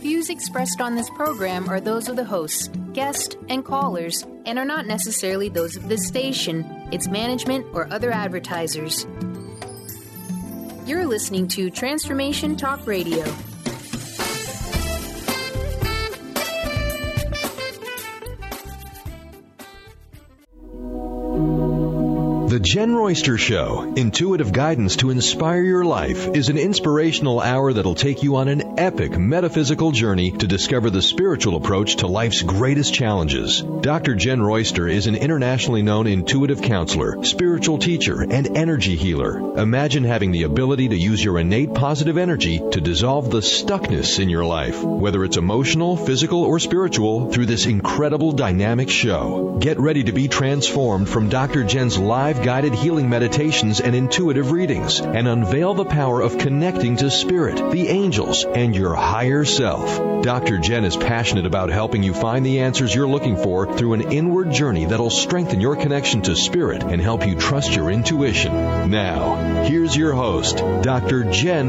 views expressed on this program are those of the hosts, guests, and callers, and are not necessarily those of this station, its management, or other advertisers. You're listening to Transformation Talk Radio. The Jen Royster Show, intuitive guidance to inspire your life, is an inspirational hour that'll take you on an epic metaphysical journey to discover the spiritual approach to life's greatest challenges. Dr. Jen Royster is an internationally known intuitive counselor, spiritual teacher, and energy healer. Imagine having the ability to use your innate positive energy to dissolve the stuckness in your life, whether it's emotional, physical, or spiritual, through this incredible dynamic show. Get ready to be transformed from Dr. Jen's live guided healing meditations and intuitive readings, and unveil the power of connecting to spirit, the angels, and your higher self. Dr. Jen is passionate about helping you find the answers you're looking for through an inward journey that'll strengthen your connection to spirit and help you trust your intuition. Now, here's your host, Dr. Jen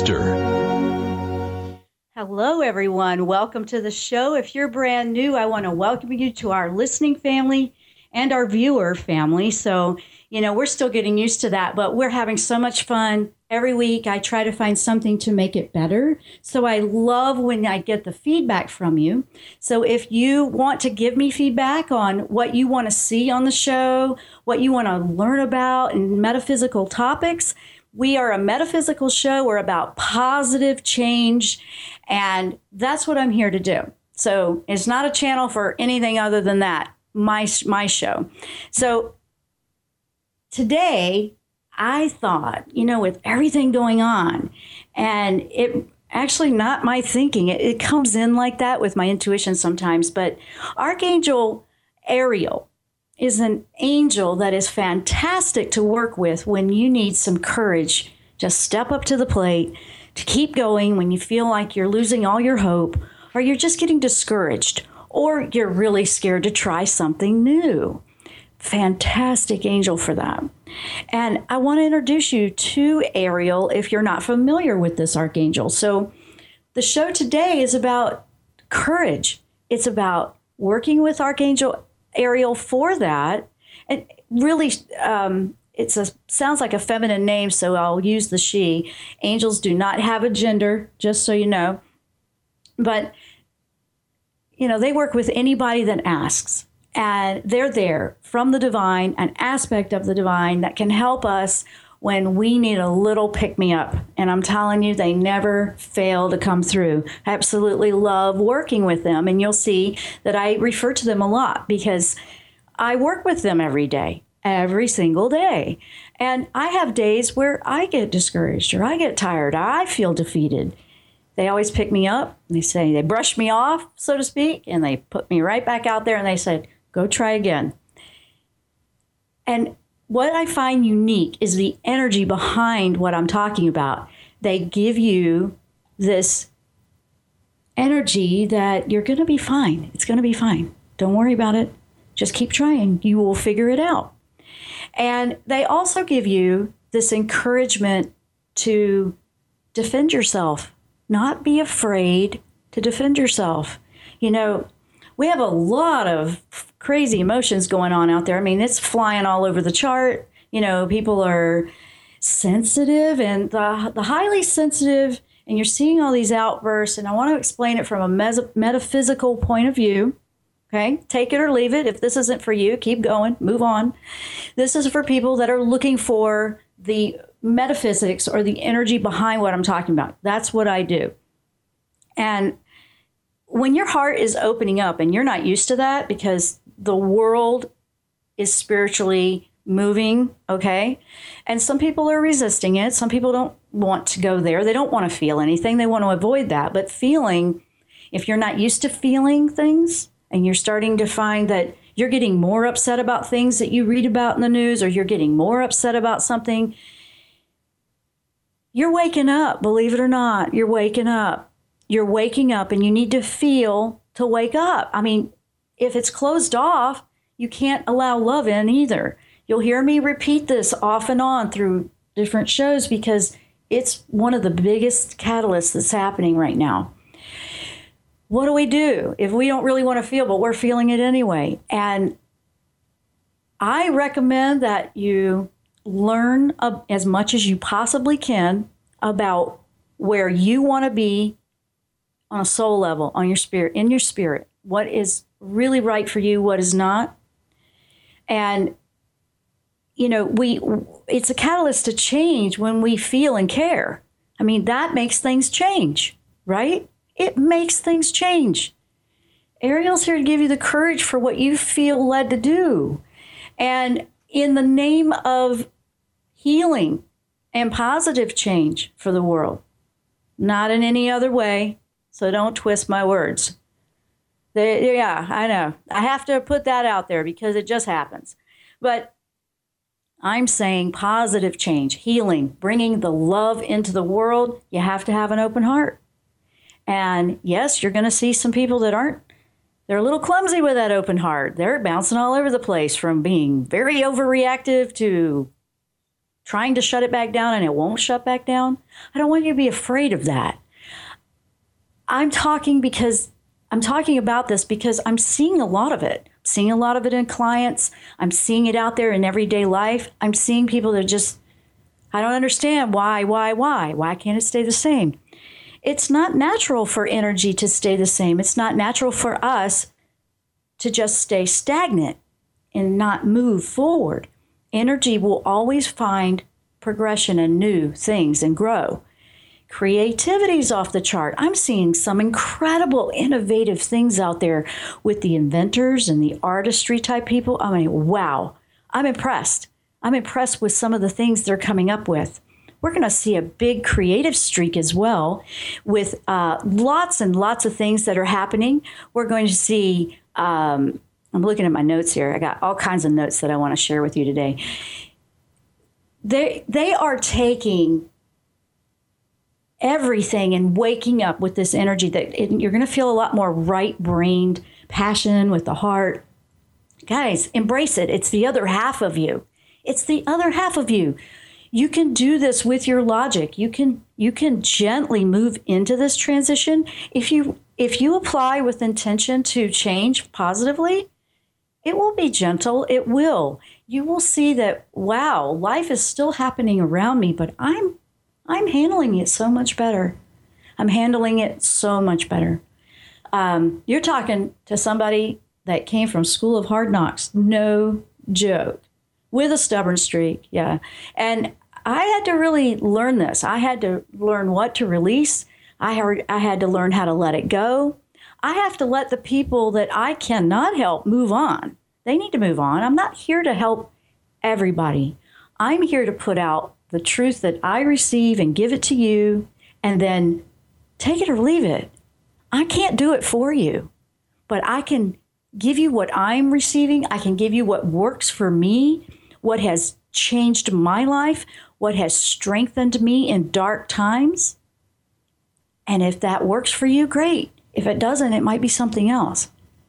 Royster. Hello, everyone. Welcome to the show. If you're brand new, I want to welcome you to our listening family and our viewer family. So, we're still getting used to that, but we're having so much fun. Every week, I try to find something to make it better. So I love when I get the feedback from you. So if you want to give me feedback on what you want to see on the show, what you want to learn about and metaphysical topics, we are a metaphysical show. We're about positive change, and that's what I'm here to do. So it's not a channel for anything other than that, my show. So today, I thought, with everything going on, and it actually not my thinking, it comes in like that with my intuition sometimes, but Archangel Ariel is an angel that is fantastic to work with when you need some courage. Just step up to the plate to keep going when you feel like you're losing all your hope, or you're just getting discouraged, or you're really scared to try something new. Fantastic angel for that. And I want to introduce you to Ariel if you're not familiar with this archangel. So the show today is about courage. It's about working with Archangel Ariel for that. And really, sounds like a feminine name, so I'll use the she. Angels do not have a gender, just so you know. But, they work with anybody that asks. And they're there from the divine, an aspect of the divine that can help us when we need a little pick-me-up. And I'm telling you, they never fail to come through. I absolutely love working with them. And you'll see that I refer to them a lot because I work with them every day, every single day. And I have days where I get discouraged or I get tired. I feel defeated. They always pick me up. They brush me off, so to speak, and they put me right back out there and they said, go try again. And what I find unique is the energy behind what I'm talking about. They give you this energy that you're going to be fine. It's going to be fine. Don't worry about it. Just keep trying. You will figure it out. And they also give you this encouragement to defend yourself, not be afraid to defend yourself. We have a lot of crazy emotions going on out there. I mean, it's flying all over the chart. People are sensitive, and the highly sensitive, and you're seeing all these outbursts. And I want to explain it from a metaphysical point of view. Okay, take it or leave it. If this isn't for you, keep going, move on. This is for people that are looking for the metaphysics or the energy behind what I'm talking about. That's what I do. And when your heart is opening up, and you're not used to that because the world is spiritually moving, okay? And some people are resisting it. Some people don't want to go there. They don't want to feel anything. They want to avoid that. But feeling, if you're not used to feeling things and you're starting to find that you're getting more upset about things that you read about in the news, or you're getting more upset about something, you're waking up, believe it or not. You're waking up. You're waking up, and you need to feel to wake up. I mean, if it's closed off, you can't allow love in either. You'll hear me repeat this off and on through different shows because it's one of the biggest catalysts that's happening right now. what do we do if we don't really want to feel, but we're feeling it anyway? And I recommend that you learn as much as you possibly can about where you want to be on a soul level, on your spirit, in your spirit. What is really right for you, what is not. And, you know, it's a catalyst to change when we feel and care. I mean, that makes things change, right? It makes things change. Ariel's here to give you the courage for what you feel led to do. And in the name of healing and positive change for the world, not in any other way. So don't twist my words. Yeah, I know. I have to put that out there because it just happens. But I'm saying positive change, healing, bringing the love into the world. You have to have an open heart. And yes, you're going to see some people that they're a little clumsy with that open heart. They're bouncing all over the place from being very overreactive to trying to shut it back down, and it won't shut back down. I don't want you to be afraid of that. I'm talking about this because I'm seeing a lot of it. I'm seeing a lot of it in clients. I'm seeing it out there in everyday life. I'm seeing people that just, I don't understand why? Why can't it stay the same? It's not natural for energy to stay the same. It's not natural for us to just stay stagnant and not move forward. Energy will always find progression and new things and grow. Creativity's off the chart. I'm seeing some incredible, innovative things out there with the inventors and the artistry type people. I mean, wow, I'm impressed. I'm impressed with some of the things they're coming up with. We're going to see a big creative streak as well with lots and lots of things that are happening. We're going to see, I'm looking at my notes here. I got all kinds of notes that I want to share with you today. They are taking everything and waking up with this energy that you're going to feel a lot more right-brained passion with the heart. Guys, embrace it. It's the other half of you. It's the other half of you. You can do this with your logic. You can gently move into this transition. If you apply with intention to change positively, it will be gentle. It will. You will see that, wow, life is still happening around me, but I'm handling it so much better. I'm handling it so much better. You're talking to somebody that came from School of Hard Knocks, no joke, with a stubborn streak, yeah. And I had to really learn this. I had to learn what to release. I had to learn how to let it go. I have to let the people that I cannot help move on. They need to move on. I'm not here to help everybody. I'm here to put out the truth that I receive and give it to you, and then take it or leave it. I can't do it for you, but I can give you what I'm receiving. I can give you what works for me, what has changed my life, what has strengthened me in dark times. And if that works for you, great. If it doesn't, it might be something else.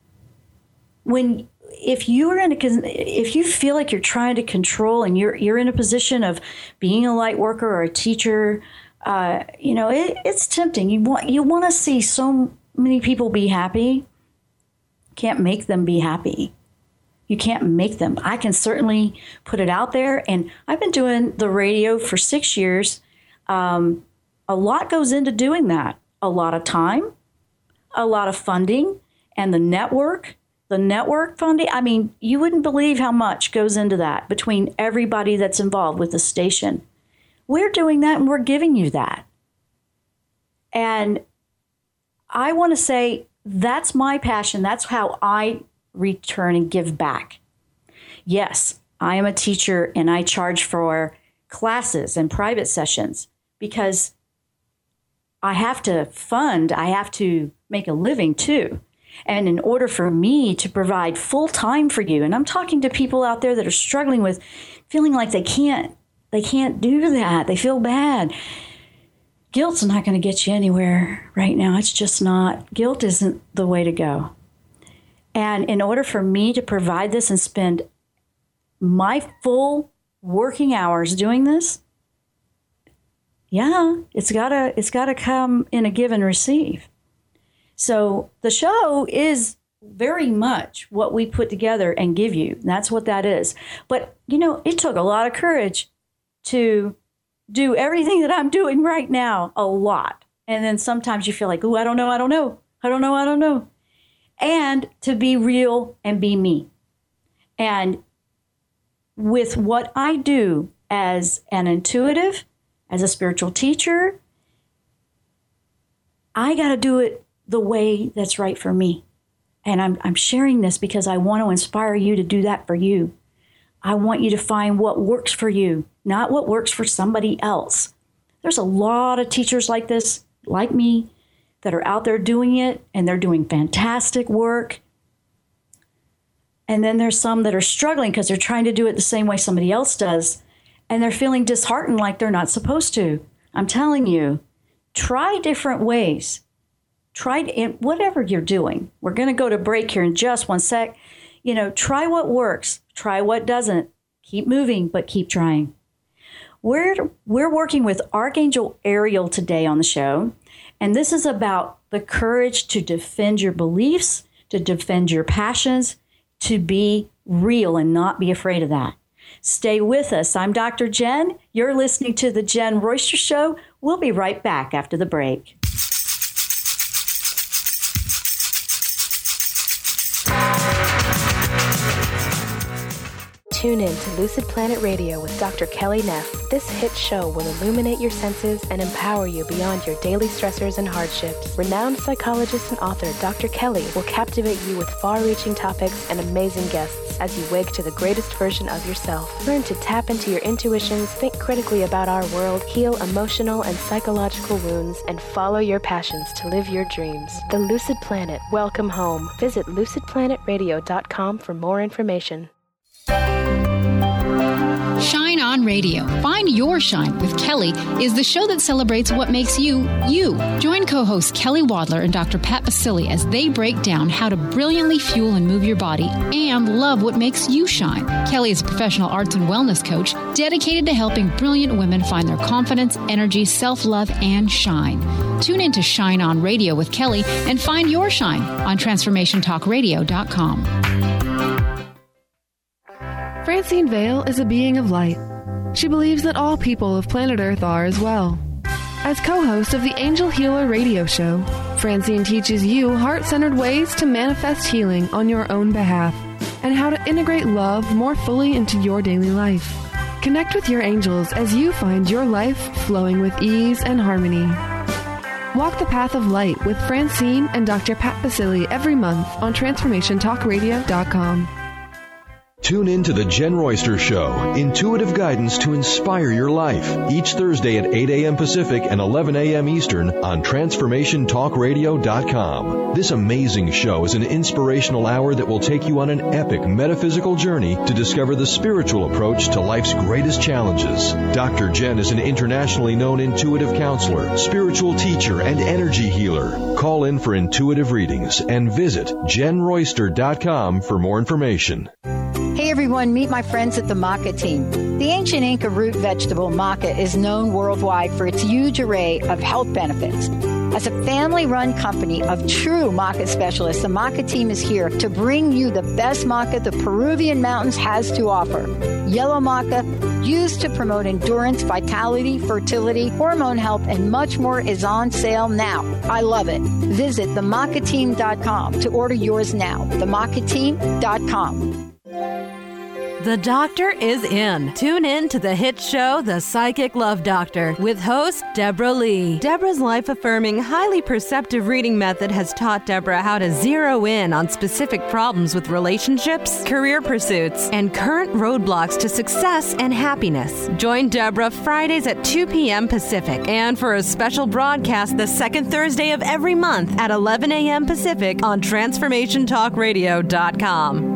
If you feel like you're trying to control and you're in a position of being a light worker or a teacher, it's tempting. You want to see so many people be happy. Can't make them be happy. You can't make them. I can certainly put it out there. And I've been doing the radio for 6 years. A lot goes into doing that. A lot of time, a lot of funding, and the network funding. I mean, you wouldn't believe how much goes into that between everybody that's involved with the station. We're doing that and we're giving you that. And I want to say that's my passion. That's how I return and give back. Yes, I am a teacher and I charge for classes and private sessions because I have to make a living too. And in order for me to provide full time for you, and I'm talking to people out there that are struggling with feeling like they can't do that. They feel bad. Guilt's not going to get you anywhere right now. It's just not. Guilt isn't the way to go. And in order for me to provide this and spend my full working hours doing this, yeah, it's gotta come in a give and receive. So the show is very much what we put together and give you. That's what that is. But, it took a lot of courage to do everything that I'm doing right now, a lot. And then sometimes you feel like, I don't know. And to be real and be me. And with what I do as an intuitive, as a spiritual teacher, I got to do it the way that's right for me. And I'm sharing this because I want to inspire you to do that for you. I want you to find what works for you, not what works for somebody else. There's a lot of teachers like this, like me, that are out there doing it, and they're doing fantastic work. And then there's some that are struggling because they're trying to do it the same way somebody else does, and they're feeling disheartened like they're not supposed to. I'm telling you, try different ways. Try whatever you're doing. We're going to go to break here in just one sec. Try what works. Try what doesn't. Keep moving, but keep trying. We're working with Archangel Ariel today on the show, and this is about the courage to defend your beliefs, to defend your passions, to be real and not be afraid of that. Stay with us. I'm Dr. Jen. You're listening to The Jen Royster Show. We'll be right back after the break. Tune in to Lucid Planet Radio with Dr. Kelly Neff. This hit show will illuminate your senses and empower you beyond your daily stressors and hardships. Renowned psychologist and author Dr. Kelly will captivate you with far-reaching topics and amazing guests as you wake to the greatest version of yourself. Learn to tap into your intuitions, think critically about our world, heal emotional and psychological wounds, and follow your passions to live your dreams. The Lucid Planet. Welcome home. Visit lucidplanetradio.com for more information. Shine On Radio. Find Your Shine with Kelly is the show that celebrates what makes you, you. Join co-hosts Kelly Wadler and Dr. Pat Basili as they break down how to brilliantly fuel and move your body and love what makes you shine. Kelly is a professional arts and wellness coach dedicated to helping brilliant women find their confidence, energy, self-love, and shine. Tune in to Shine On Radio with Kelly and find your shine on TransformationTalkRadio.com. Francine Vale is a being of light. She believes that all people of planet Earth are as well. As co-host of the Angel Healer radio show, Francine teaches you heart-centered ways to manifest healing on your own behalf and how to integrate love more fully into your daily life. Connect with your angels as you find your life flowing with ease and harmony. Walk the path of light with Francine and Dr. Pat Basili every month on TransformationTalkRadio.com. Tune in to The Jen Royster Show, intuitive guidance to inspire your life, each Thursday at 8 a.m. Pacific and 11 a.m. Eastern on TransformationTalkRadio.com. This amazing show is an inspirational hour that will take you on an epic metaphysical journey to discover the spiritual approach to life's greatest challenges. Dr. Jen is an internationally known intuitive counselor, spiritual teacher, and energy healer. Call in for intuitive readings and visit JenRoyster.com for more information. Hey everyone, meet my friends at the maca team. The ancient Inca root vegetable maca is known worldwide for its huge array of health benefits. As a family-run company of true maca specialists, the maca team is here to bring you the best maca the Peruvian mountains has to offer. Yellow maca, used to promote endurance, vitality, fertility, hormone health, and much more, is on sale now. I love it. Visit themacateam.com to order yours now. themacateam.com. The doctor is in. Tune in to the hit show, The Psychic Love Doctor, with host Deborah Lee. Deborah's life-affirming, highly perceptive reading method has taught Deborah how to zero in on specific problems with relationships, career pursuits, and current roadblocks to success and happiness. Join Deborah Fridays at 2 p.m. Pacific, and for a special broadcast the second Thursday of every month at 11 a.m. Pacific on TransformationTalkRadio.com.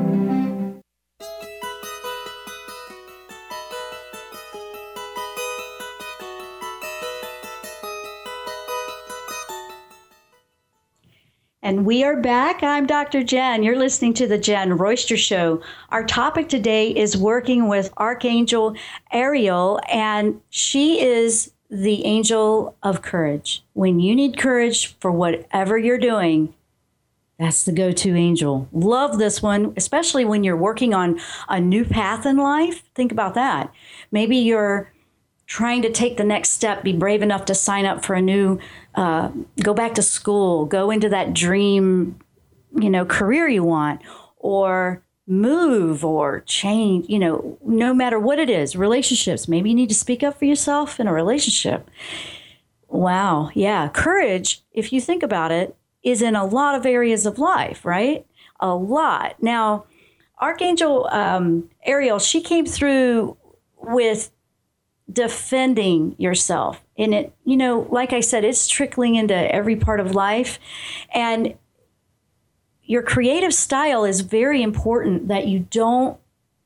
And we are back. I'm Dr. Jen. You're listening to The Jen Royster Show. Our topic today is working with Archangel Ariel, and she is the angel of courage. When you need courage for whatever you're doing, that's the go-to angel. Love this one, especially when you're working on a new path in life. Think about that. Maybe you're trying to take the next step, be brave enough to sign up for a new, go back to school, go into that dream, career you want, or move or change, no matter what it is. Relationships, maybe you need to speak up for yourself in a relationship. Wow. Yeah. Courage, if you think about it, is in a lot of areas of life, right? A lot. Now, Archangel Ariel, she came through with defending yourself. And it, like I said, it's trickling into every part of life. And your creative style is very important, that you don't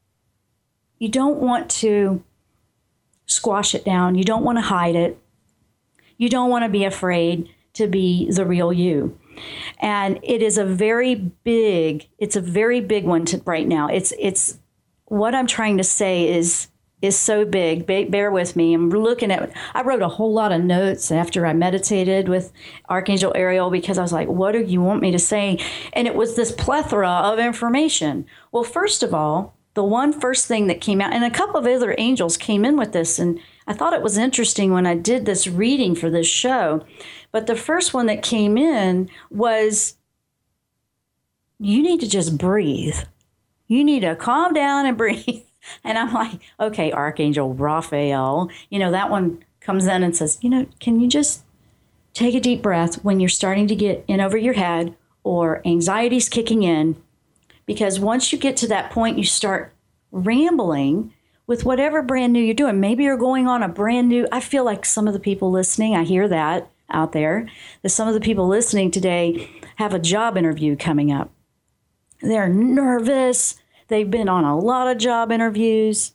want to squash it down. You don't want to hide it. You don't want to be afraid to be the real you. And it is a very big one right now. It's what I'm trying to say is so big. Bear with me. I wrote a whole lot of notes after I meditated with Archangel Ariel, because I was like, what do you want me to say? And it was this plethora of information. Well, first of all, the first thing that came out, and a couple of other angels came in with this, and I thought it was interesting when I did this reading for this show. But the first one that came in was, you need to just breathe. You need to calm down and breathe. And I'm like, okay, Archangel Raphael, that one comes in and says, can you just take a deep breath when you're starting to get in over your head or anxiety's kicking in? Because once you get to that point, you start rambling with whatever brand new you're doing. Maybe you're going on a brand new, I feel like some of the people listening, I hear that out there, that some of the people listening today have a job interview coming up. They're nervous. They've been on a lot of job interviews.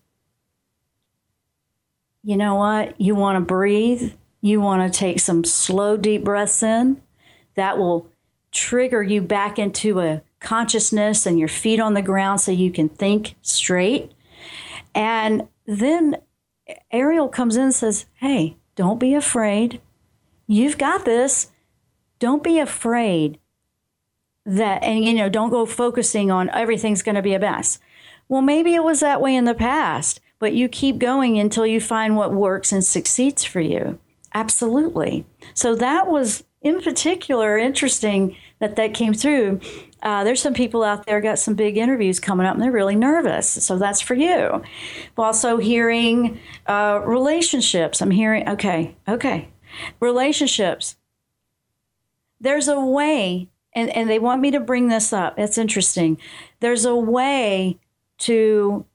You know what? You want to breathe. You want to take some slow, deep breaths in. That will trigger you back into a consciousness and your feet on the ground so you can think straight. And then Ariel comes in and says, hey, don't be afraid. You've got this. Don't be afraid. Don't go focusing on everything's going to be a mess. Well, maybe it was that way in the past, but you keep going until you find what works and succeeds for you. Absolutely. So that was in particular interesting that came through. There's some people out there got some big interviews coming up and they're really nervous. So that's for you. I'm also hearing relationships. I'm hearing, okay. Relationships. There's a way. And they want me to bring this up. It's interesting. There's a way to,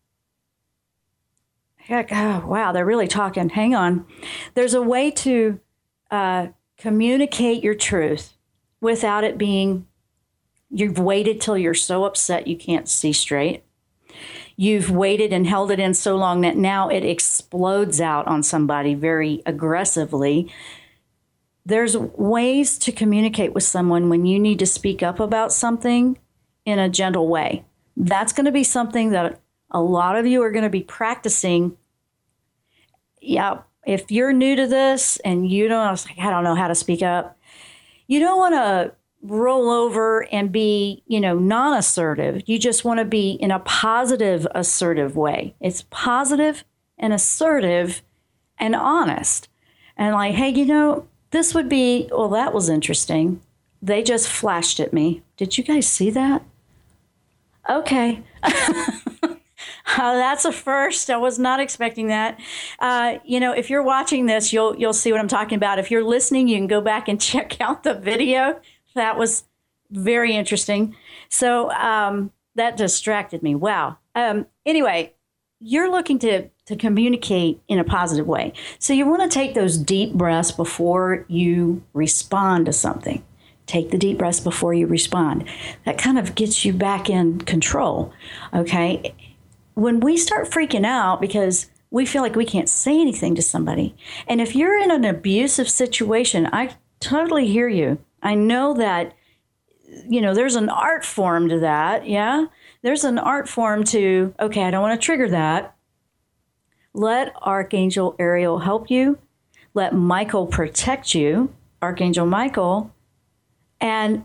they're really talking. Hang on. There's a way to communicate your truth without it being, you've waited till you're so upset you can't see straight. You've waited and held it in so long that now it explodes out on somebody very aggressively. There's ways to communicate with someone when you need to speak up about something in a gentle way. That's going to be something that a lot of you are going to be practicing. Yeah, if you're new to this and I don't know how to speak up, you don't want to roll over and be, non-assertive. You just want to be in a positive, assertive way. It's positive and assertive and honest. And like, hey, this would be, well, that was interesting. They just flashed at me. Did you guys see that? Okay. That's a first. I was not expecting that. If you're watching this, you'll see what I'm talking about. If you're listening, you can go back and check out the video. That was very interesting. So that distracted me. Wow. Anyway, you're looking to communicate in a positive way. So you want to take those deep breaths before you respond to something. Take the deep breaths before you respond. That kind of gets you back in control, okay? When we start freaking out because we feel like we can't say anything to somebody, and if you're in an abusive situation, I totally hear you. I know that, there's an art form to that, yeah? There's an art form to, okay, I don't want to trigger that. Let Archangel Ariel help you. Let Michael protect you, Archangel Michael, and,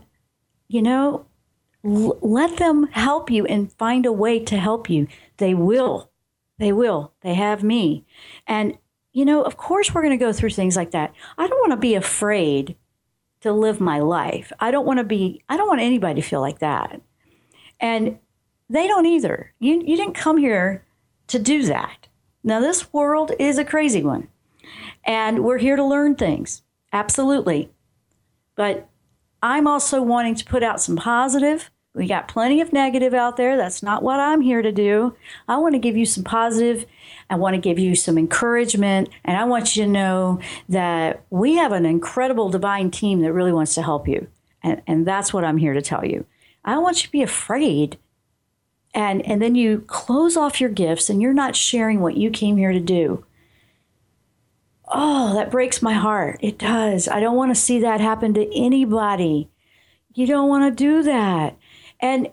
let them help you and find a way to help you. They will. They will. They have me. And, of course we're going to go through things like that. I don't want to be afraid to live my life. I don't want anybody to feel like that. And they don't either. You didn't come here to do that. Now, this world is a crazy one. And we're here to learn things. Absolutely. But I'm also wanting to put out some positive. We got plenty of negative out there. That's not what I'm here to do. I want to give you some positive. I want to give you some encouragement. And I want you to know that we have an incredible divine team that really wants to help you. And that's what I'm here to tell you. I don't want you to be afraid. And then you close off your gifts and you're not sharing what you came here to do. Oh, that breaks my heart. It does. I don't want to see that happen to anybody. You don't want to do that. And,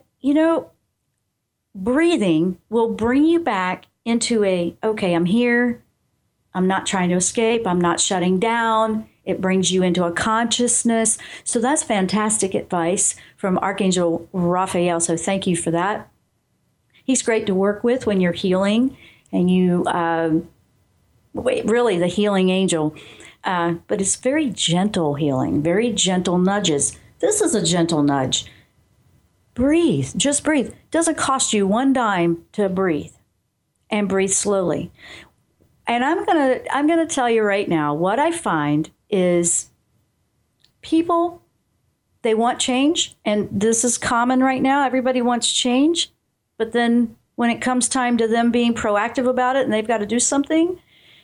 breathing will bring you back into okay, I'm here. I'm not trying to escape. I'm not shutting down. It brings you into a consciousness. So that's fantastic advice from Archangel Raphael. So thank you for that. He's great to work with when you're healing and you, really the healing angel. But it's very gentle healing, very gentle nudges. This is a gentle nudge. Breathe, just breathe. Doesn't cost you one dime to breathe, and breathe slowly. And I'm gonna tell you right now, what I find is people, they want change, and this is common right now. Everybody wants change, but then when it comes time to them being proactive about it and they've got to do something,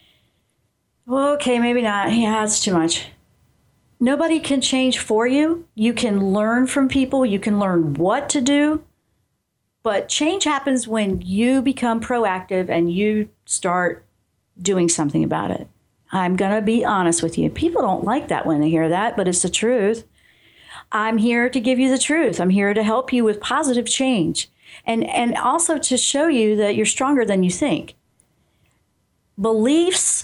well, okay, maybe not. Yeah, it's too much. Nobody can change for you. You can learn from people. You can learn what to do. But change happens when you become proactive and you start doing something about it. I'm going to be honest with you. People don't like that when they hear that, but it's the truth. I'm here to give you the truth. I'm here to help you with positive change and also to show you that you're stronger than you think. Beliefs.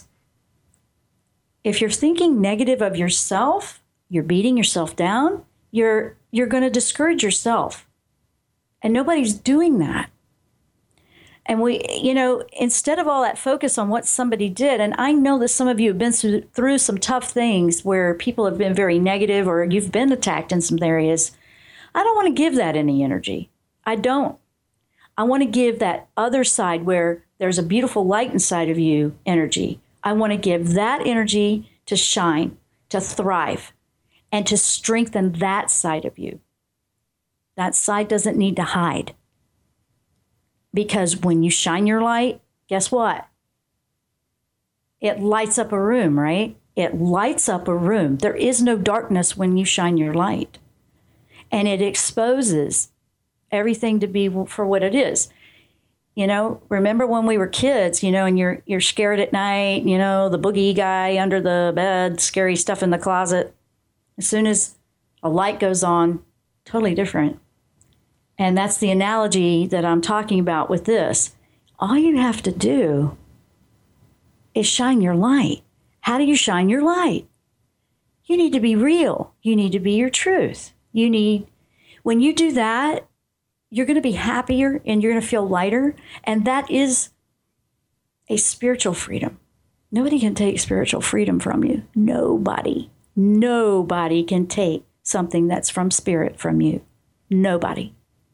If you're thinking negative of yourself, you're beating yourself down, you're going to discourage yourself. And nobody's doing that. And instead of all that focus on what somebody did, and I know that some of you have been through some tough things where people have been very negative or you've been attacked in some areas, I don't want to give that any energy. I don't. I want to give that other side where there's a beautiful light inside of you energy. I want to give that energy to shine, to thrive, and to strengthen that side of you. That side doesn't need to hide. Because when you shine your light, guess what? It lights up a room, right? It lights up a room. There is no darkness when you shine your light. And it exposes everything to be for what it is. Remember when we were kids, and you're scared at night, the boogie guy under the bed, scary stuff in the closet. As soon as a light goes on, totally different. And that's the analogy that I'm talking about with this. All you have to do is shine your light. How do you shine your light? You need to be real. You need to be your truth. When you do that, you're going to be happier and you're going to feel lighter. And that is a spiritual freedom. Nobody can take spiritual freedom from you. Nobody. Nobody can take something that's from spirit from you. Nobody.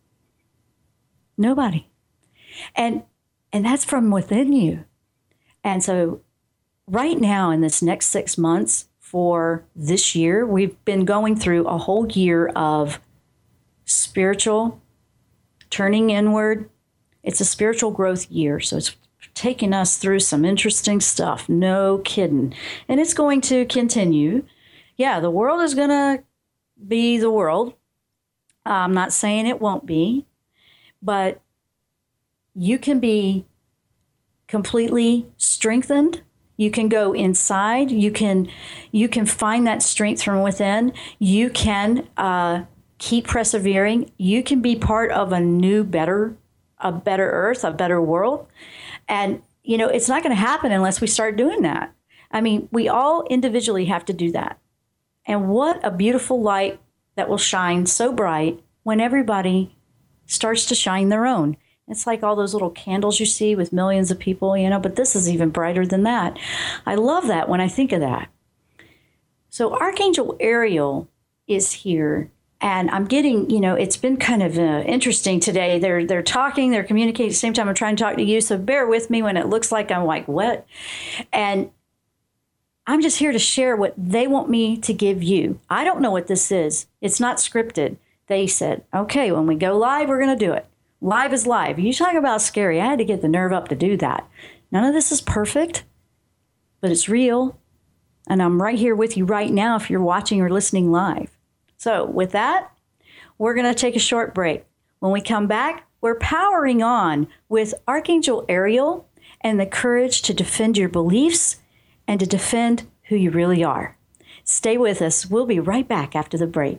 Nobody. And that's from within you. And so right now in this next 6 months for this year, we've been going through a whole year of spiritual turning inward. It's a spiritual growth year. So it's taking us through some interesting stuff. No kidding. And it's going to continue. Yeah, the world is going to be the world. I'm not saying it won't be, but you can be completely strengthened. You can go inside. You can find that strength from within. You can keep persevering. You can be part of a new, better earth, a better world. And, it's not going to happen unless we start doing that. I mean, we all individually have to do that. And what a beautiful light that will shine so bright when everybody starts to shine their own. It's like all those little candles you see with millions of people, but this is even brighter than that. I love that when I think of that. So Archangel Ariel is here, and I'm getting, it's been kind of interesting today. They're talking, they're communicating at the same time I'm trying to talk to you, so bear with me when it looks like I'm like, what? And I'm just here to share what they want me to give you. I don't know what this is. It's not scripted. They said, okay, when we go live, we're going to do it. Live is live. You talk about scary. I had to get the nerve up to do that. None of this is perfect, but it's real. And I'm right here with you right now if you're watching or listening live. So with that, we're going to take a short break. When we come back, we're powering on with Archangel Ariel and the courage to defend your beliefs and to defend who you really are. Stay with us. We'll be right back after the break.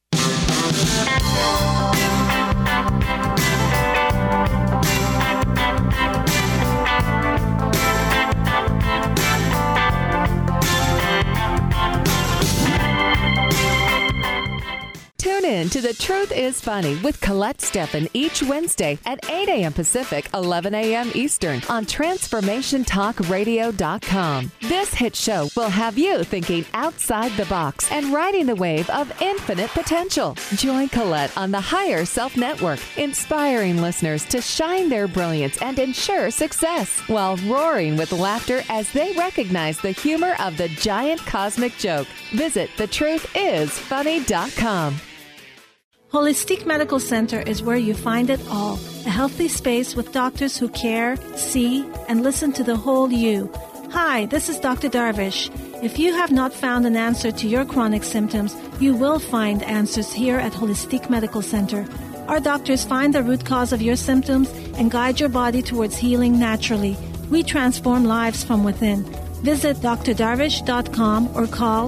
Tune in to The Truth is Funny with Colette Steffen each Wednesday at 8 a.m. Pacific, 11 a.m. Eastern on TransformationTalkRadio.com. This hit show will have you thinking outside the box and riding the wave of infinite potential. Join Colette on the Higher Self Network, inspiring listeners to shine their brilliance and ensure success while roaring with laughter as they recognize the humor of the giant cosmic joke. Visit thetruthисfunny.com. Holistic Medical Center is where you find it all. A healthy space with doctors who care, see, and listen to the whole you. Hi, this is Dr. Darvish. If you have not found an answer to your chronic symptoms, you will find answers here at Holistic Medical Center. Our doctors find the root cause of your symptoms and guide your body towards healing naturally. We transform lives from within. Visit drdarvish.com or call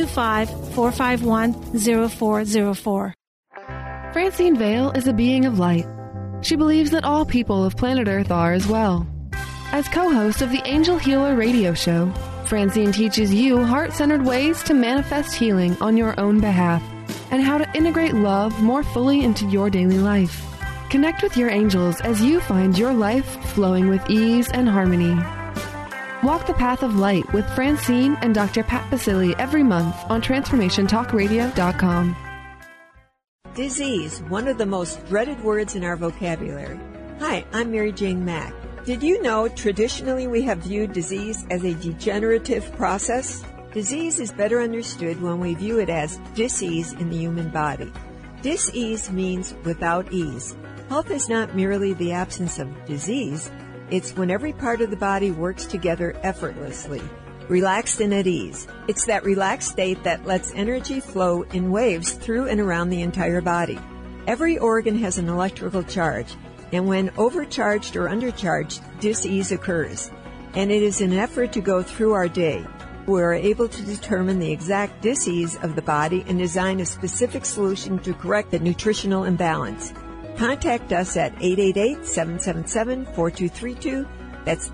425-451-0404. Francine Vale is a being of light. She believes that all people of planet Earth are as well. As co-host of the Angel Healer radio show, Francine teaches you heart-centered ways to manifest healing on your own behalf and how to integrate love more fully into your daily life. Connect with your angels as you find your life flowing with ease and harmony. Walk the path of light with Francine and Dr. Pat Basili every month on TransformationTalkRadio.com. Disease, one of the most dreaded words in our vocabulary. Hi, I'm Mary Jane Mack. Did you know traditionally we have viewed disease as a degenerative process? Disease is better understood when we view it as dis-ease in the human body. Dis-ease means without ease. Health is not merely the absence of disease. It's when every part of the body works together effortlessly, relaxed and at ease. It's that relaxed state that lets energy flow in waves through and around the entire body. Every organ has an electrical charge, and when overcharged or undercharged, dis-ease occurs. And it is an effort to go through our day. We are able to determine the exact dis-ease of the body and design a specific solution to correct the nutritional imbalance. Contact us at 888-777-4232. That's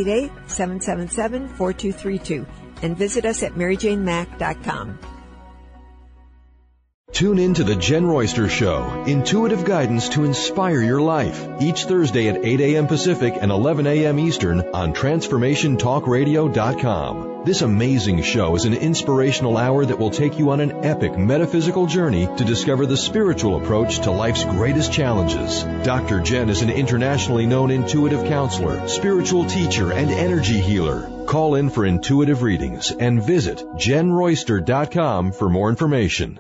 888-777-4232. And visit us at maryjanemack.com. Tune in to The Jen Royster Show, intuitive guidance to inspire your life, each Thursday at 8 a.m. Pacific and 11 a.m. Eastern on TransformationTalkRadio.com. This amazing show is an inspirational hour that will take you on an epic metaphysical journey to discover the spiritual approach to life's greatest challenges. Dr. Jen is an internationally known intuitive counselor, spiritual teacher, and energy healer. Call in for intuitive readings and visit JenRoyster.com for more information.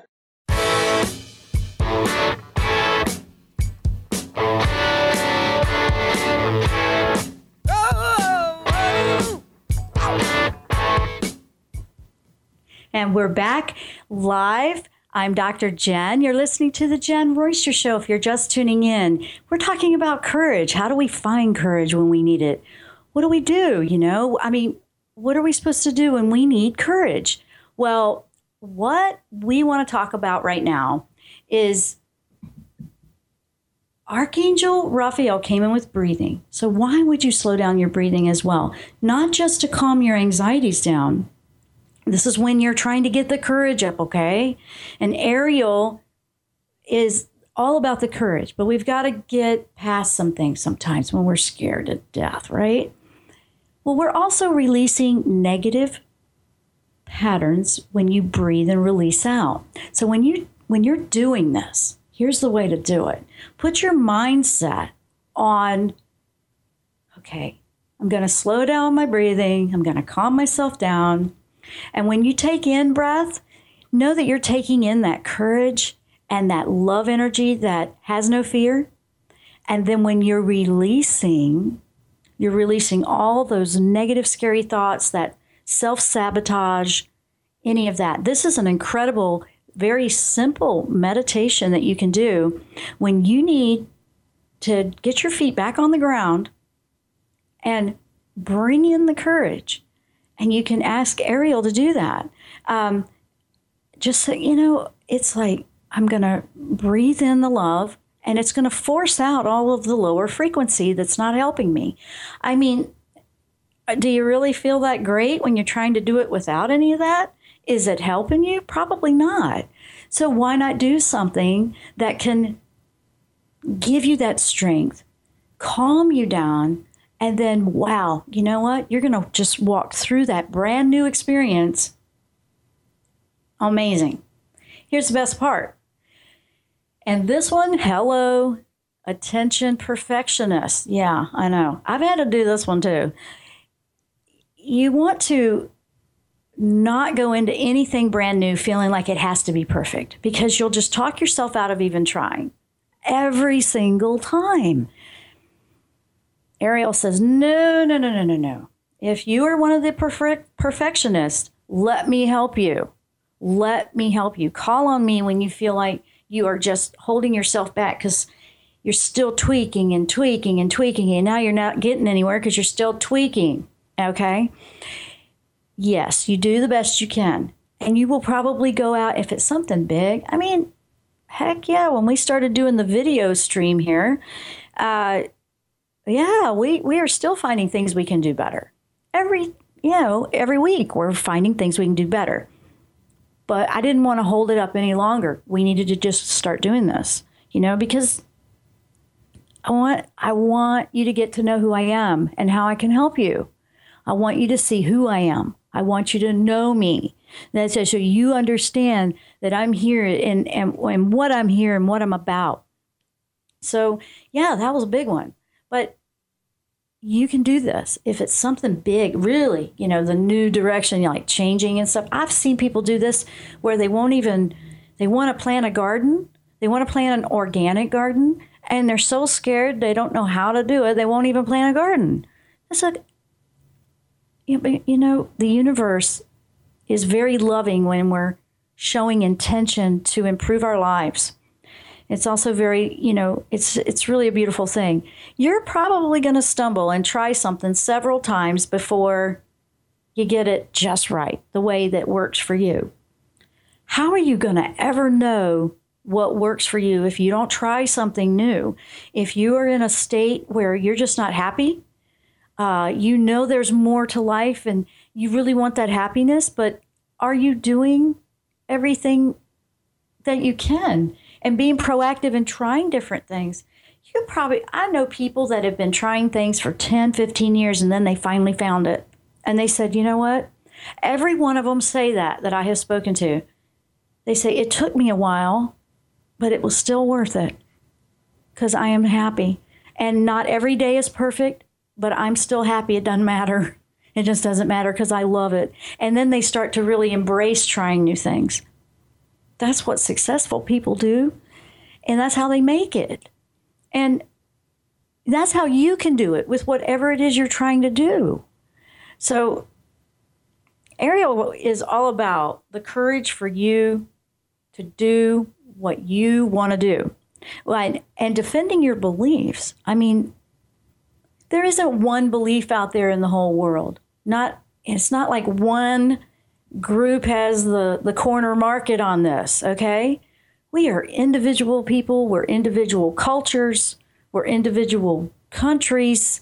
And we're back live. I'm Dr. Jen. You're listening to The Jen Royster Show. If you're just tuning in, we're talking about courage. How do we find courage when we need it? What do we do? What are we supposed to do when we need courage? Well, what we want to talk about right now is Archangel Raphael came in with breathing. So why would you slow down your breathing as well? Not just to calm your anxieties down. This is when you're trying to get the courage up, okay? And Ariel is all about the courage, but we've got to get past some things sometimes when we're scared to death, right? Well, we're also releasing negative patterns when you breathe and release out. So when you're doing this, here's the way to do it. Put your mindset on, okay, I'm going to slow down my breathing. I'm going to calm myself down. And when you take in breath, know that you're taking in that courage and that love energy that has no fear. And then when you're releasing all those negative, scary thoughts, that self-sabotage, any of that. This is an incredible, very simple meditation that you can do when you need to get your feet back on the ground and bring in the courage. And you can ask Ariel to do that. Just so you know, it's like, I'm going to breathe in the love, and it's going to force out all of the lower frequency that's not helping me. I mean, do you really feel that great when you're trying to do it without any of that? Is it helping you? Probably not. So why not do something that can give you that strength, calm you down, and then, wow, you know what? You're going to just walk through that brand new experience. Amazing. Here's the best part. And this one, hello, attention perfectionist. Yeah, I know. I've had to do this one too. You want to not go into anything brand new feeling like it has to be perfect, because you'll just talk yourself out of even trying every single time. Ariel says, no. If you are one of the perfectionists, let me help you. Let me help you. Call on me when you feel like you are just holding yourself back because you're still tweaking, and now you're not getting anywhere because you're still tweaking. Okay? Yes, you do the best you can. And you will probably go out if it's something big. I mean, heck yeah, when we started doing the video stream here, we are still finding things we can do better. Every week we're finding things we can do better. But I didn't want to hold it up any longer. We needed to just start doing this, because I want you to get to know who I am and how I can help you. I want you to see who I am. I want you to know me. That's so you understand that I'm here and what I'm here and what I'm about. So, yeah, that was a big one. But you can do this. If it's something big, really, the new direction, like changing and stuff. I've seen people do this where they want to plant a garden. They want to plant an organic garden, and they're so scared they don't know how to do it. They won't even plant a garden. It's like, the universe is very loving when we're showing intention to improve our lives. It's also very, it's really a beautiful thing. You're probably going to stumble and try something several times before you get it just right, the way that works for you. How are you going to ever know what works for you if you don't try something new? If you are in a state where you're just not happy, there's more to life and you really want that happiness, but are you doing everything that you can? And being proactive and trying different things. I know people that have been trying things for 10, 15 years, and then they finally found it. And they said, you know what? Every one of them say that I have spoken to. They say, it took me a while, but it was still worth it because I am happy. And not every day is perfect, but I'm still happy. It doesn't matter. It just doesn't matter because I love it. And then they start to really embrace trying new things. That's what successful people do, and that's how they make it. And that's how you can do it with whatever it is you're trying to do. So Ariel is all about the courage for you to do what you want to do. And defending your beliefs. I mean, there isn't one belief out there in the whole world. It's not like one group has the corner market on this, okay? we are individual people. We're individual cultures. We're individual countries.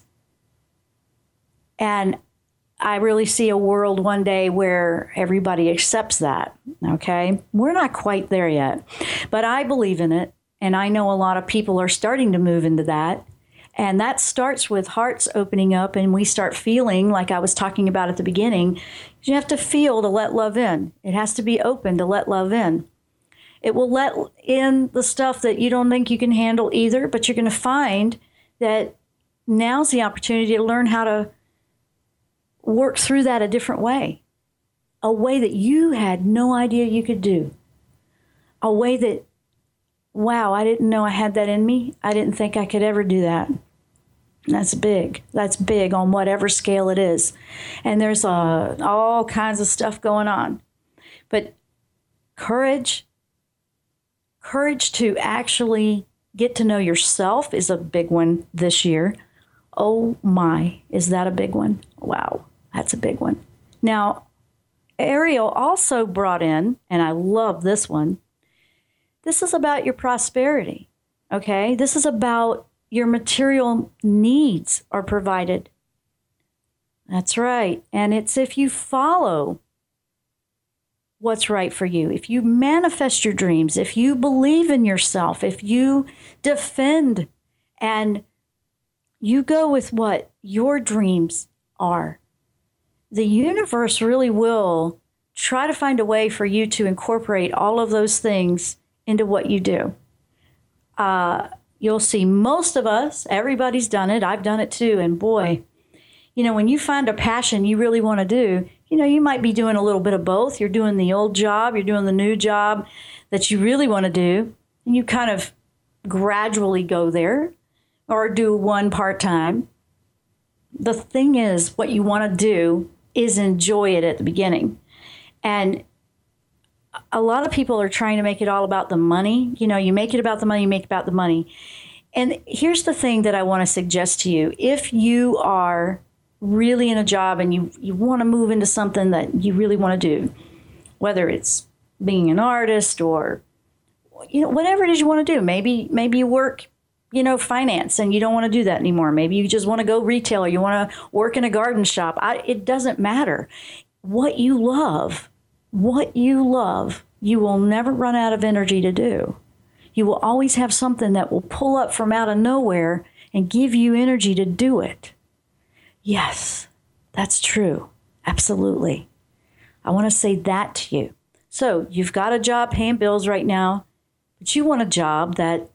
And I really see a world one day where everybody accepts that, okay? We're not quite there yet, but I believe in it, and I know a lot of people are starting to move into that, and that starts with hearts opening up, and we start feeling, like I was talking about at the beginning, you have to feel to let love in. It has to be open to let love in. It will let in the stuff that you don't think you can handle either, but you're going to find that now's the opportunity to learn how to work through that a different way, a way that you had no idea you could do, a way that, wow, I didn't know I had that in me. I didn't think I could ever do that. That's big. That's big on whatever scale it is. And there's all kinds of stuff going on. But courage to actually get to know yourself is a big one this year. Oh my, is that a big one? Wow. That's a big one. Now, Ariel also brought in, and I love this one, this is about your prosperity, okay? This is about your material needs are provided. That's right. And it's if you follow what's right for you, if you manifest your dreams, if you believe in yourself, if you defend and you go with what your dreams are, the universe really will try to find a way for you to incorporate all of those things into what you do. You'll see most of us, everybody's done it. I've done it too. And boy, when you find a passion you really want to do, you might be doing a little bit of both. You're doing the old job, you're doing the new job that you really want to do. And you kind of gradually go there or do one part-time. The thing is, what you want to do is enjoy it at the beginning. And a lot of people are trying to make it all about the money. You make it about the money, you make it about the money. And here's the thing that I want to suggest to you. If you are really in a job and you want to move into something that you really want to do, whether it's being an artist or, whatever it is you want to do, maybe you work finance and you don't want to do that anymore. Maybe you just want to go retail or you want to work in a garden shop. It doesn't matter. What you love, you will never run out of energy to do. You will always have something that will pull up from out of nowhere and give you energy to do it. Yes, that's true. Absolutely. I want to say that to you. So you've got a job paying bills right now, but you want a job that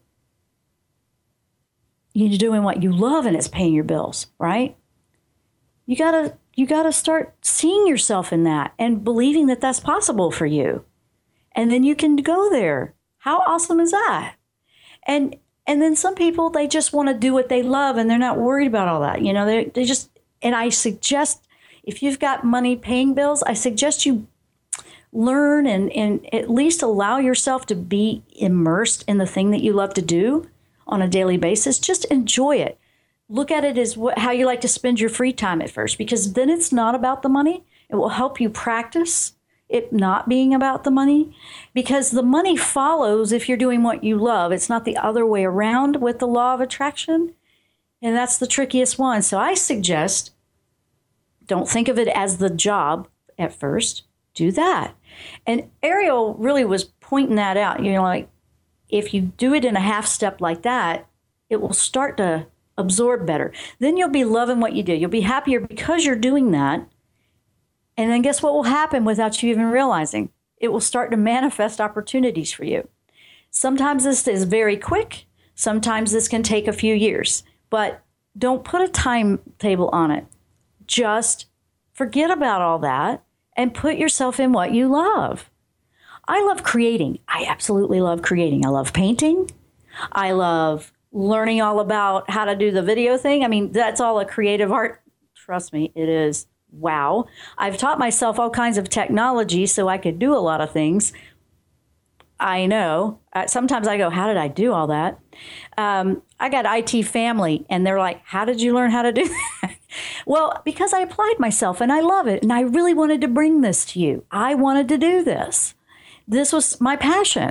you're doing what you love and it's paying your bills, right? You gotta start seeing yourself in that and believing that that's possible for you. And then you can go there. How awesome is that? And then some people, they just want to do what they love and they're not worried about all that. They just, and I suggest if you've got money paying bills, I suggest you learn and at least allow yourself to be immersed in the thing that you love to do on a daily basis. Just enjoy it. Look at it as how you like to spend your free time at first, because then it's not about the money. It will help you practice it not being about the money, because the money follows if you're doing what you love. It's not the other way around with the law of attraction. And that's the trickiest one. So I suggest don't think of it as the job at first. Do that. And Ariel really was pointing that out. Like if you do it in a half step like that, it will start to absorb better. Then you'll be loving what you do. You'll be happier because you're doing that. And then guess what will happen without you even realizing? It will start to manifest opportunities for you. Sometimes this is very quick. Sometimes this can take a few years. But don't put a timetable on it. Just forget about all that and put yourself in what you love. I love creating. I absolutely love creating. I love painting. I love learning all about how to do the video thing. I mean, that's all a creative art. Trust me, it is. Wow. I've taught myself all kinds of technology so I could do a lot of things. I know. Sometimes I go, how did I do all that? I got IT family, and they're like, how did you learn how to do that? Well, because I applied myself, and I love it, and I really wanted to bring this to you. I wanted to do this. This was my passion.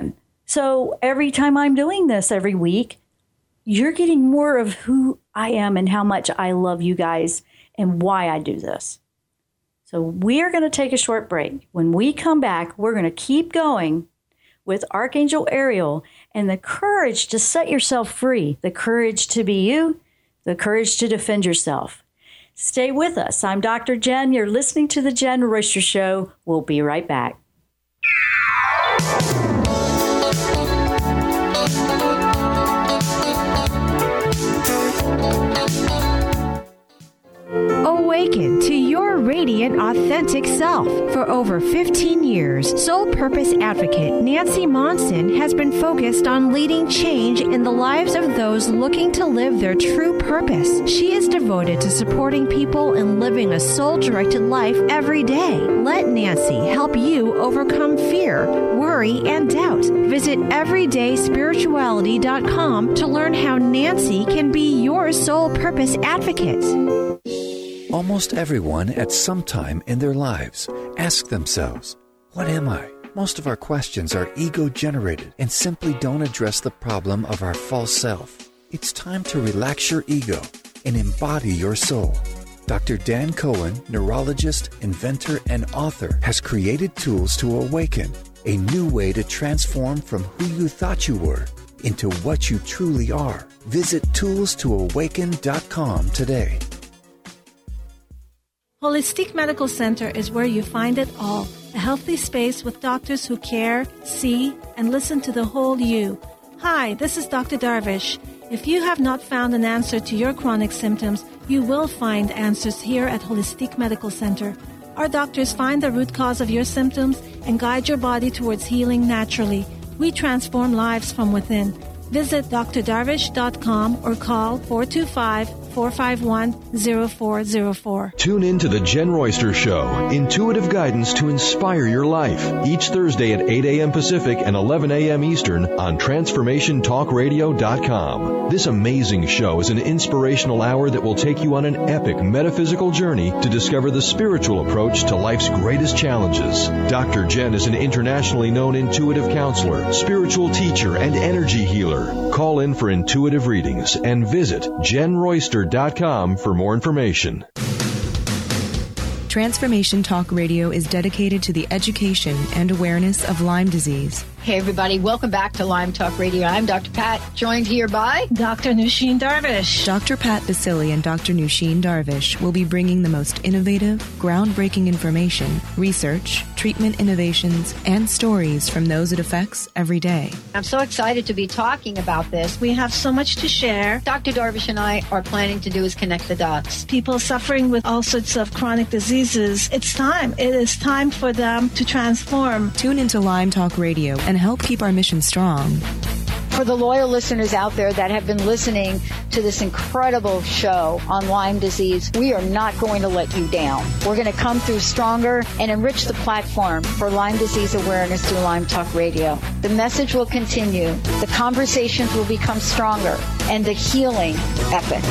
So every time I'm doing this every week, you're getting more of who I am and how much I love you guys and why I do this. So we're going to take a short break. When we come back, we're going to keep going with Archangel Ariel and the courage to set yourself free, the courage to be you, the courage to defend yourself. Stay with us. I'm Dr. Jen. You're listening to The Jen Royster Show. We'll be right back. Awaken to your radiant, authentic self. For over 15 years, Soul Purpose Advocate Nancy Monson has been focused on leading change in the lives of those looking to live their true purpose. She is devoted to supporting people in living a soul-directed life every day. Let Nancy help you overcome fear, worry, and doubt. Visit everydayspirituality.com to learn how Nancy can be your Soul Purpose Advocate. Almost everyone at some time in their lives ask themselves, what am I? Most of our questions are ego-generated and simply don't address the problem of our false self. It's time to relax your ego and embody your soul. Dr. Dan Cohen, neurologist, inventor, and author, has created tools to awaken, a new way to transform from who you thought you were into what you truly are. Visit toolstoawaken.com today. Holistic Medical Center is where you find it all. A healthy space with doctors who care, see, and listen to the whole you. Hi, this is Dr. Darvish. If you have not found an answer to your chronic symptoms, you will find answers here at Holistic Medical Center. Our doctors find the root cause of your symptoms and guide your body towards healing naturally. We transform lives from within. Visit drdarvish.com or call 425-451-0404. Tune in to The Jen Royster Show, intuitive guidance to inspire your life. Each Thursday at 8 a.m. Pacific and 11 a.m. Eastern on TransformationTalkRadio.com. This amazing show is an inspirational hour that will take you on an epic metaphysical journey to discover the spiritual approach to life's greatest challenges. Dr. Jen is an internationally known intuitive counselor, spiritual teacher, and energy healer. Call in for intuitive readings and visit JenRoyster.com for more information. Transformation Talk Radio is dedicated to the education and awareness of Lyme disease. Hey, everybody. Welcome back to Lyme Talk Radio. I'm Dr. Pat, joined here by Dr. Nusheen Darvish. Dr. Pat Basili and Dr. Nusheen Darvish will be bringing the most innovative, groundbreaking information, research, treatment innovations, and stories from those it affects every day. I'm so excited to be talking about this. We have so much to share. Dr. Darvish and I are planning to do is connect the dots. People suffering with all sorts of chronic diseases, it's time. It is time for them to transform. Tune into Lyme Talk Radio and help keep our mission strong. For the loyal listeners out there that have been listening to this incredible show on Lyme disease, we are not going to let you down. We're going to come through stronger and enrich the platform for Lyme disease awareness through Lyme Talk Radio. The message will continue, the conversations will become stronger, and the healing epic.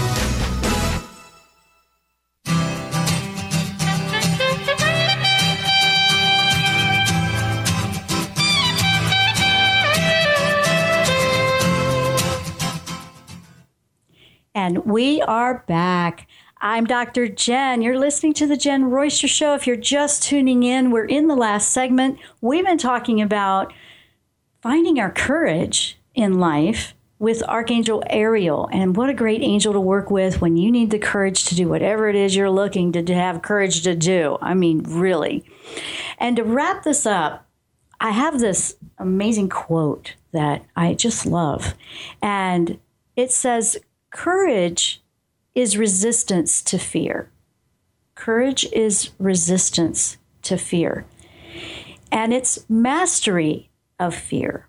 And we are back. I'm Dr. Jen. You're listening to The Jen Royster Show. If you're just tuning in, we're in the last segment. We've been talking about finding our courage in life with Archangel Ariel. And what a great angel to work with when you need the courage to do whatever it is you're looking to have courage to do. I mean, really. And to wrap this up, I have this amazing quote that I just love. And it says, courage is resistance to fear. Courage is resistance to fear. And it's mastery of fear.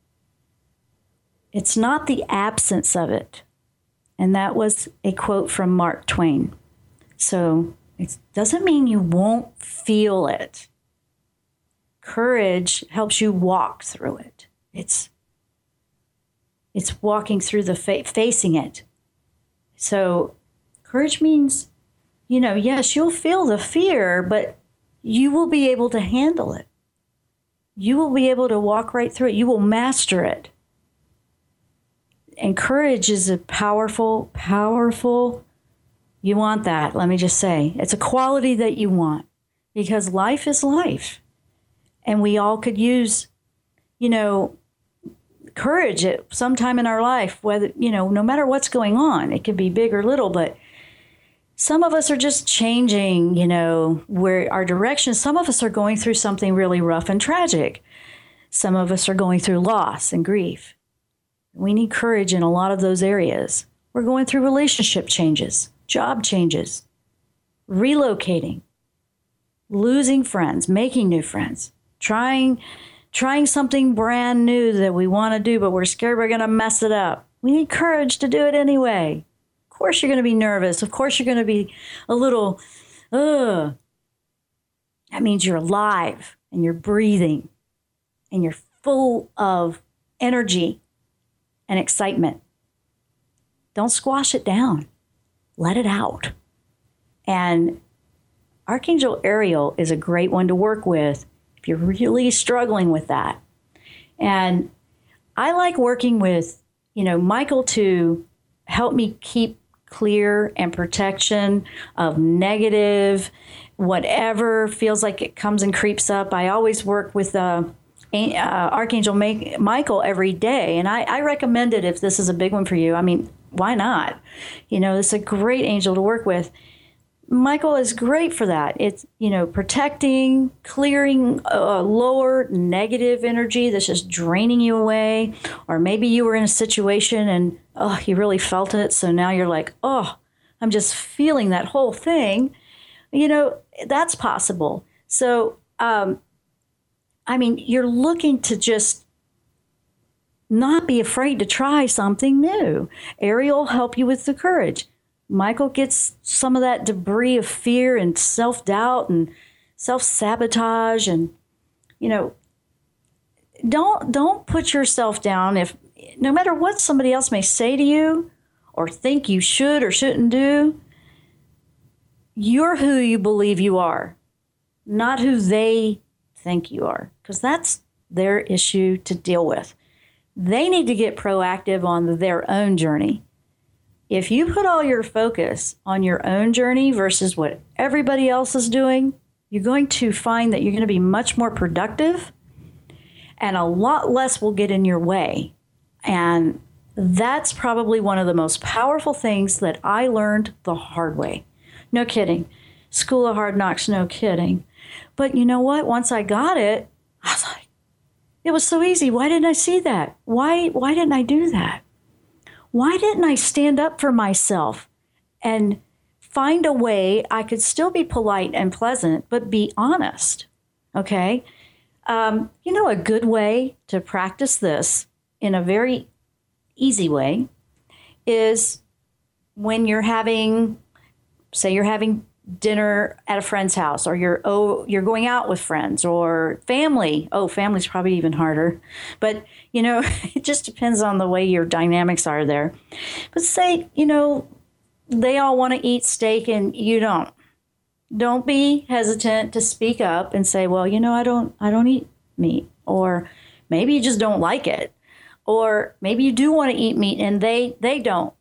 It's not the absence of it. And that was a quote from Mark Twain. So it doesn't mean you won't feel it. Courage helps you walk through it. It's walking through the facing it. So courage means, yes, you'll feel the fear, but you will be able to handle it. you will be able to walk right through it. You will master it. And courage is a powerful, you want that, let me just say. It's a quality that you want because life is life. And we all could use, courage at some time in our life, whether, no matter what's going on. It could be big or little, but some of us are just changing, where our direction. Some of us are going through something really rough and tragic. Some of us are going through loss and grief. We need courage in a lot of those areas. We're going through relationship changes, job changes, relocating, losing friends, making new friends, trying something brand new that we want to do, but we're scared we're going to mess it up. We need courage to do it anyway. Of course you're going to be nervous. Of course you're going to be a little, That means you're alive and you're breathing and you're full of energy and excitement. Don't squash it down. Let it out. And Archangel Ariel is a great one to work with if you're really struggling with that. And I like working with, Michael to help me keep clear and protection of negative, whatever feels like it comes and creeps up. I always work with Archangel Michael every day. And I recommend it if this is a big one for you. I mean, why not? It's a great angel to work with. Michael is great for that. It's, protecting, clearing lower negative energy that's just draining you away. Or maybe you were in a situation and, you really felt it. So now you're like, I'm just feeling that whole thing. That's possible. So, you're looking to just not be afraid to try something new. Ariel will help you with the courage. Michael gets some of that debris of fear and self-doubt and self-sabotage. And, don't put yourself down if no matter what somebody else may say to you or think you should or shouldn't do, you're who you believe you are, not who they think you are, because that's their issue to deal with. They need to get proactive on their own journey. If you put all your focus on your own journey versus what everybody else is doing, you're going to find that you're going to be much more productive and a lot less will get in your way. And that's probably one of the most powerful things that I learned the hard way. No kidding. School of Hard Knocks, no kidding. But you know what? Once I got it, I was like, it was so easy. Why didn't I see that? Why didn't I do that? Why didn't I stand up for myself and find a way I could still be polite and pleasant, but be honest? Okay. A good way to practice this in a very easy way is when you're having dinner at a friend's house, or you're going out with friends or family. Family's probably even harder. But, it just depends on the way your dynamics are there. But say, they all want to eat steak and you don't. Don't be hesitant to speak up and say, well, I don't eat meat. Or maybe you just don't like it. Or maybe you do want to eat meat and they don't.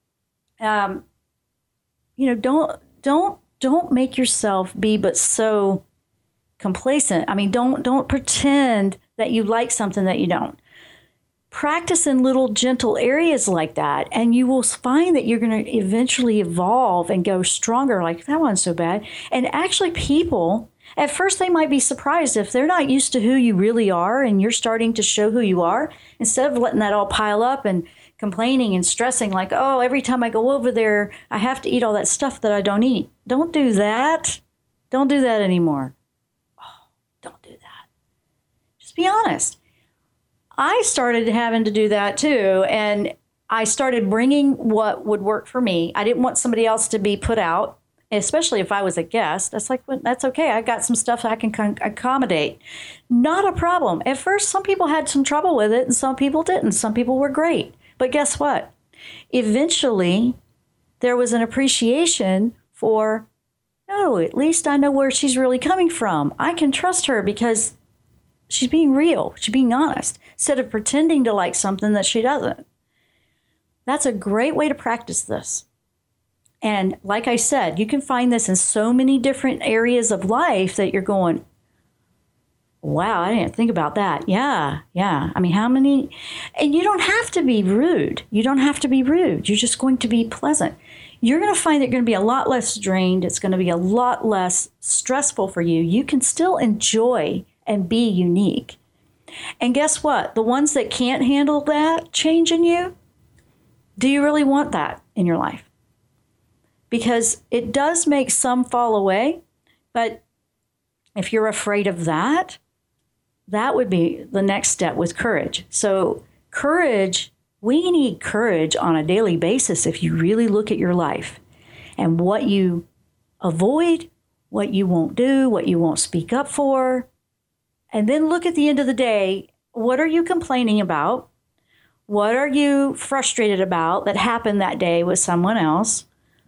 Don't make yourself be but so complacent. Don't pretend that you like something that you don't. Practice in little gentle areas like that, and you will find that you're going to eventually evolve and go stronger. Like, that wasn't so bad. And actually, people, at first, they might be surprised if they're not used to who you really are and you're starting to show who you are. Instead of letting that all pile up and complaining and stressing like, every time I go over there, I have to eat all that stuff that I don't eat. Don't do that. Don't do that anymore. Don't do that. Just be honest. I started having to do that too. And I started bringing what would work for me. I didn't want somebody else to be put out, especially if I was a guest. That's like, well, that's okay. I got some stuff I can accommodate. Not a problem. At first, some people had some trouble with it and some people didn't. Some people were great. But guess what? Eventually, there was an appreciation for, at least I know where she's really coming from. I can trust her because She's being real. She's being honest instead of pretending to like something that she doesn't. That's a great way to practice this. And like I said, you can find this in so many different areas of life that you're going, wow, I didn't think about that. Yeah. I mean, how many? And you don't have to be rude. You don't have to be rude. You're just going to be pleasant. You're going to find that you're going to be a lot less drained. It's going to be a lot less stressful for you. You can still enjoy and be unique. And guess what? The ones that can't handle that change in you, do you really want that in your life? Because it does make some fall away, but if you're afraid of that, that would be the next step with courage. So courage, we need courage on a daily basis if you really look at your life and what you avoid, what you won't do, what you won't speak up for. And then look at the end of the day, what are you complaining about? What are you frustrated about that happened that day with someone else?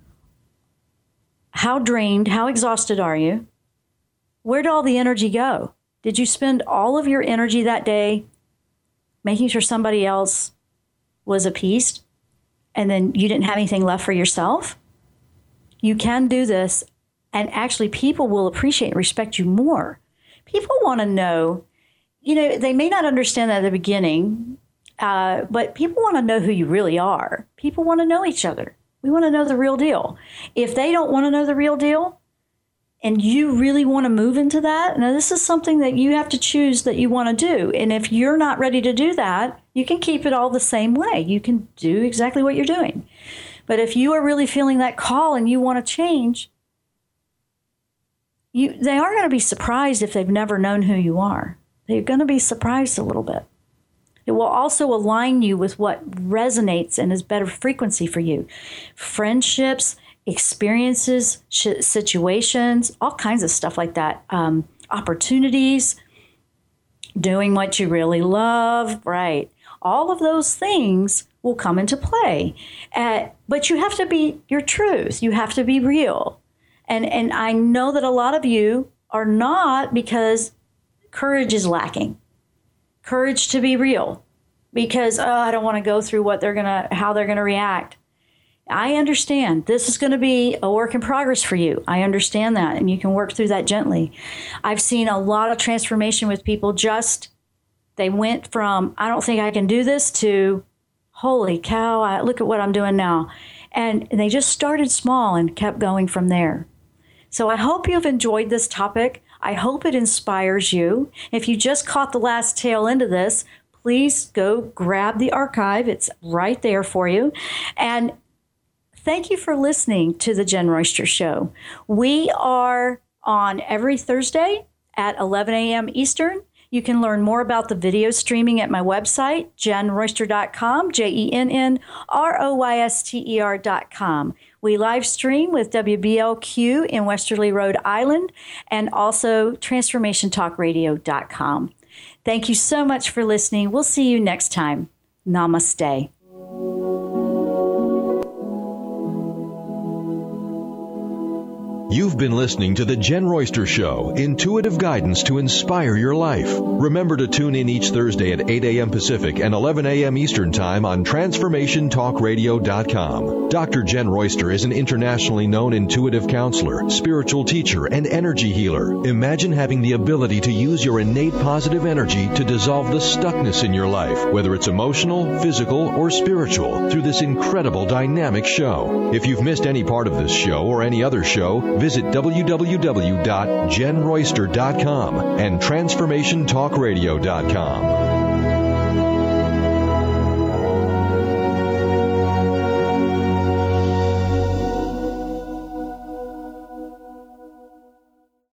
How drained, how exhausted are you? Where did all the energy go? Did you spend all of your energy that day making sure somebody else was appeased and then you didn't have anything left for yourself? You can do this, and actually people will appreciate and respect you more. People want to know, they may not understand that at the beginning, but people want to know who you really are. People want to know each other. We want to know the real deal. If they don't want to know the real deal and you really want to move into that, now this is something that you have to choose that you want to do. And if you're not ready to do that, you can keep it all the same way. You can do exactly what you're doing. But if you are really feeling that call and you want to change, they are going to be surprised if they've never known who you are. They're going to be surprised a little bit. It will also align you with what resonates and is better frequency for you. Friendships, experiences, situations, all kinds of stuff like that. Opportunities, doing what you really love, right? All of those things will come into play. But you have to be your truth. You have to be real. And I know that a lot of you are not, because courage is lacking. Courage to be real, because I don't want to go through how they're gonna react. I understand this is going to be a work in progress for you. I understand that, and you can work through that gently. I've seen a lot of transformation with people. They went from I don't think I can do this to holy cow, look at what I'm doing now, and they just started small and kept going from there. So I hope you've enjoyed this topic. I hope it inspires you. If you just caught the last tail end of this, please go grab the archive. It's right there for you. And thank you for listening to The Jen Royster Show. We are on every Thursday at 11 a.m. Eastern. You can learn more about the video streaming at my website, jenroyster.com, JenRoyster.com. We live stream with WBLQ in Westerly, Rhode Island, and also TransformationTalkRadio.com. Thank you so much for listening. We'll see you next time. Namaste. You've been listening to The Jen Royster Show, intuitive guidance to inspire your life. Remember to tune in each Thursday at 8 a.m. Pacific and 11 a.m. Eastern Time on TransformationTalkRadio.com. Dr. Jen Royster is an internationally known intuitive counselor, spiritual teacher, and energy healer. Imagine having the ability to use your innate positive energy to dissolve the stuckness in your life, whether it's emotional, physical, or spiritual, through this incredible dynamic show. If you've missed any part of this show or any other show, visit www.jenroyster.com and TransformationTalkRadio.com.